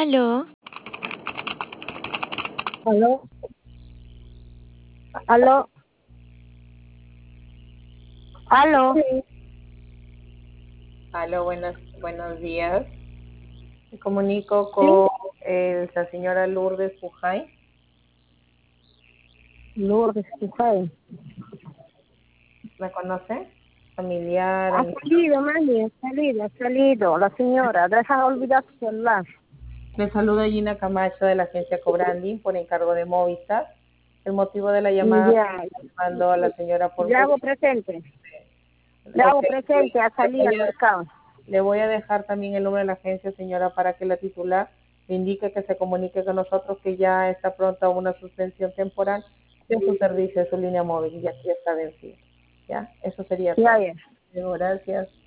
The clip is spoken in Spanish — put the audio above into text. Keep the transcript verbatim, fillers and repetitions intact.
Aló, Aló, aló, aló. Sí. Aló, buenos, buenos días. Me comunico Sí, con eh, la señora Lourdes Pujay. Lourdes Pujay. ¿Me conoce? Familiar, Ha amiga. salido, mami, ha salido, ha salido. La señora, deja de olvidar su celular. Le saluda Gina Camacho de la agencia Cobranding por encargo de Movistar. El motivo de la llamada Ya, mando a la señora por ya correo. hago presente. Ya Ok, hago presente, ha le salido voy al a, mercado. le voy a dejar también el número de la agencia, señora, para que la titular le indique que se comunique con nosotros que ya está pronta una suspensión temporal de su servicio, de su línea móvil, y ya, ya está vencido. ¿Ya? Eso sería Ya, todo. ya. Gracias.